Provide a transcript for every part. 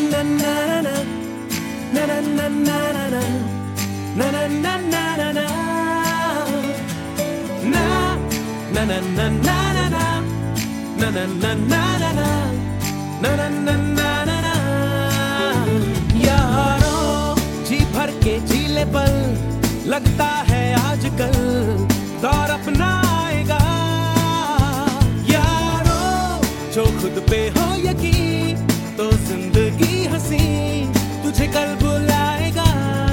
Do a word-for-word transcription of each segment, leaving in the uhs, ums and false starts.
यारों जी भर के जीले पल, लगता है आजकल दौर अपना आएगा। यारों जो खुद पे हो यकीन, तो जिंदगी हंसी तुझे कल बुलाएगा।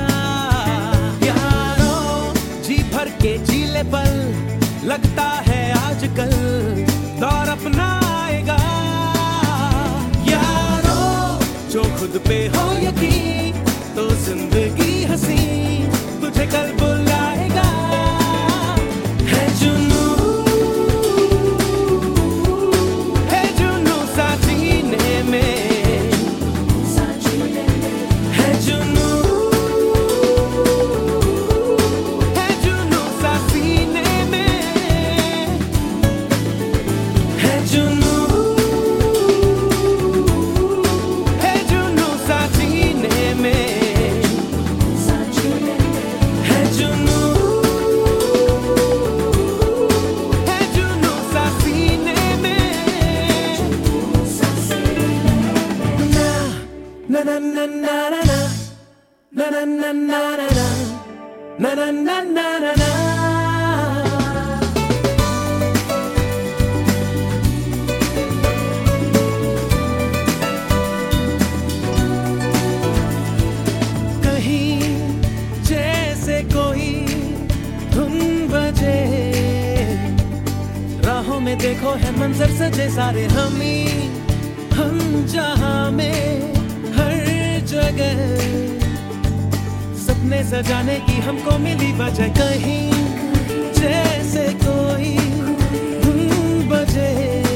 यारों जी भर के जीले पल, लगता है आजकल दौर अपना आएगा। यारों जो खुद पे हो यकीन, तो जिंदगी हंसी तुझे कल बुलाएगा। है जुनू, है जुनू सा सीने में, है जुनू, है जुनू सा सीने में, है जुनू, है जुनू सा सीने में, है जुनू, है जुनू सा सीने में। ना ना ना ना ना ना ना ना ना ना ना ना ना ना ना ना। कहीं जैसे कोई धुन बजे, राहों में देखो है मंजर सजे सारे हमी, हम जहां में हर जगह सपने सजाने की हमको मिली वजह। कहीं जैसे कोई धुन बजे,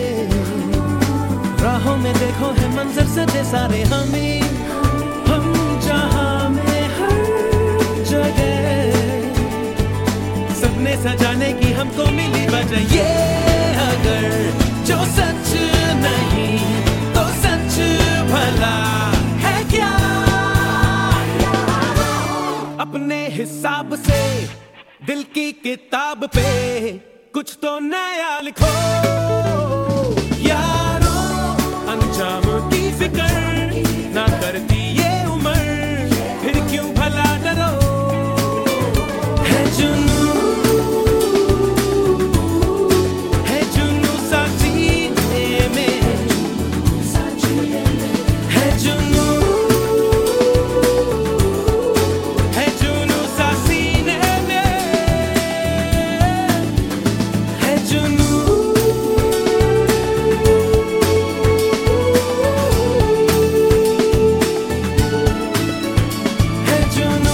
राहों में देखो है मंजर सजे सारे हमी, हम जहां में हर जगह सपने सजाने की हमको मिली वजह। ये अगर जो सच नहीं तो सच भला है क्या? अपने हिसाब से दिल की किताब पे कुछ तो नया लिखो। यारों अंजाम की फिक्र ना करती ये उम्र, फिर क्यों भला डरो। है जुनू, है जुनू सा सीने में, है जुनू, है जुनू सा सीने में, है जुनू, है जुनू।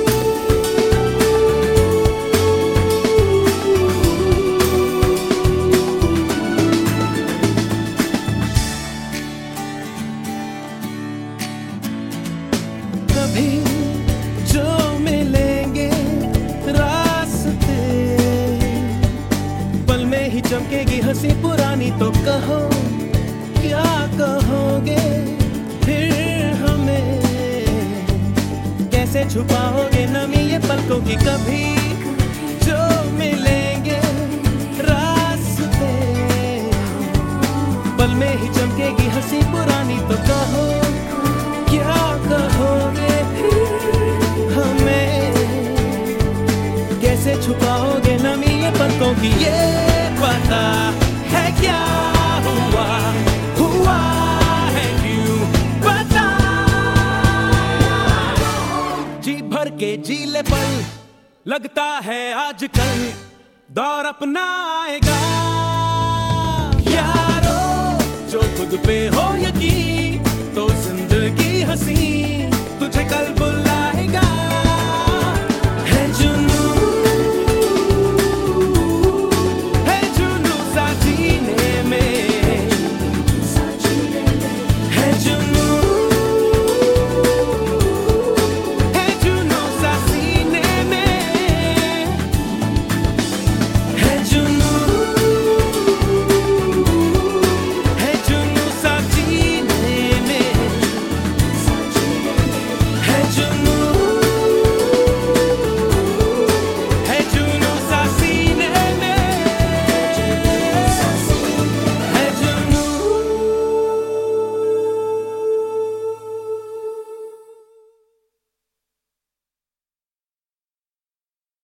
कभी जो मिलेंगे रास्ते, पल में ही चमकेगी हंसी पुरानी। तो कहो क्या कहोगे फिर हमें, कैसे छुपाओगे नमी ये पलकों की। कभी जो मिलेंगे रास्ते, पल में ही चमकेगी हंसी पुरानी। तो कहो क्या कहोगे हमें, कैसे छुपाओगे नमी ये पलकों की। ये पता है क्या हुआ, हुआ है क्यों पता। जी भर के जीले पल, लगता है आजकल दौर अपना आएगा। यारों जो खुद पे हो यकीन, तो जिंदगी हंसी तुझे कल बुलाएगा।